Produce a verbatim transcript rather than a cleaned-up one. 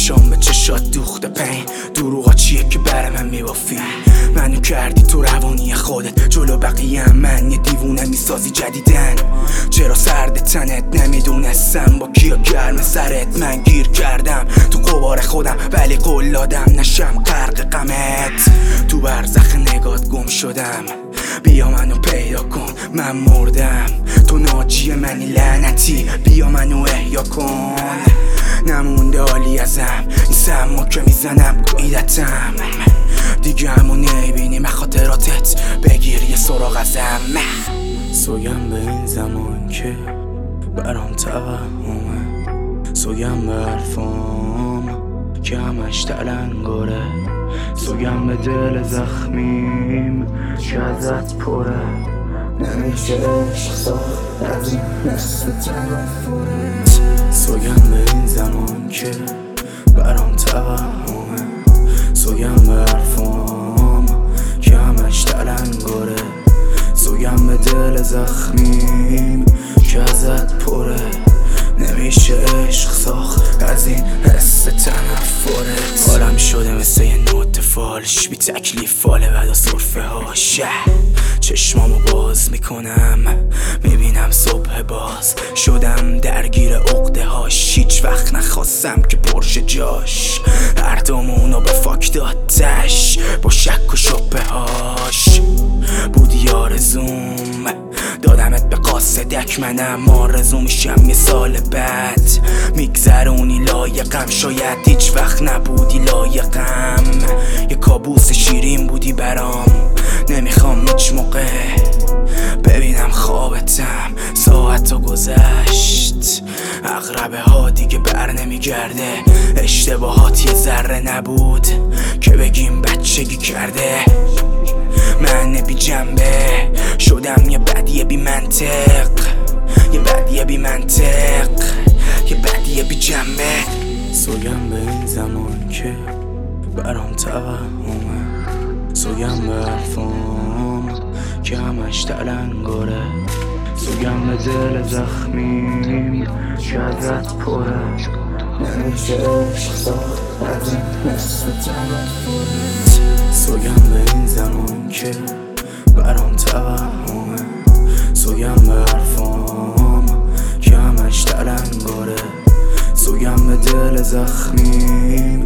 چشام به چشات دوخته پین، دروغا چیه که برای من میبافی؟ منو کردی تو روانی خودت، جلو بقیه هم من یه دیوونه میسازی جدیدن. چرا سرد تنت نمیدونستم با کیا گرم سرت؟ من گیر کردم تو قبار خودم ولی قول دادم نشم غرق غمت. تو برزخ نگات گم شدم، بیا منو پیدا کن، من مردم. تو ناجی منی لعنتی، بیا منو احیا کن. نمونده حالی ازم این سما که میزنم گویدتم، دیگه همو نمیبینی من خاطراتت بگیر یه سراغ ازم. سوگم به این زمان که برام توهمه، سوگم به حرفام که همش تلنگاره، سوگم به دل زخمیم که ازت پره. نمیشه عشق ساخت از این مثل تنفرت. سوگم به این زمان که برام توهمه، سوگم به حرفام که همش تلنگاره، سوگم به دل زخمیم که ازت پره. نمیشه عشق ساخت از این حس تنفرت. حالم شده مثل یه نوت فالش، بی تکلیف فاله بعد از صرفه هاش. چشمامو باز میکنم میبینم صبح باز، شدم درگیر عقده هاش. هیچ وقت نخواستم که پرشه جاش، هر دومونو به فاک دادش با شک و شبه هاش. بودی آرزوم دادمت به قاصدک، منم آرزو میشم یه سال بعد. میگذرونی لایقم، شاید هیچ وقت نبودی لایقم. یه کابوس شیرین بودی برام، نمیخوام هیچ موقع ببینم خوابتم. ساعتو گذشت، اقربه ها دیگه بر نمیگرده. اشتباهات یه ذره نبود که بگیم بچگی کرده. من بی جنبه شدم یه بدیه بی منطق، یه بدیه بی منطق، یه بدیه بی جنبه. سوگم به این زمان که برام توهمه، سوگم به حرفام که همش تلنگاره، سوگم به دل زخمیم که ازت پره. نمیشه عشق ساخت از این مثل تنفرت. سوگم به این زمان که برام توهمه، سوگم به حرفام که همش تلنگاره، سوگم به دل زخمیم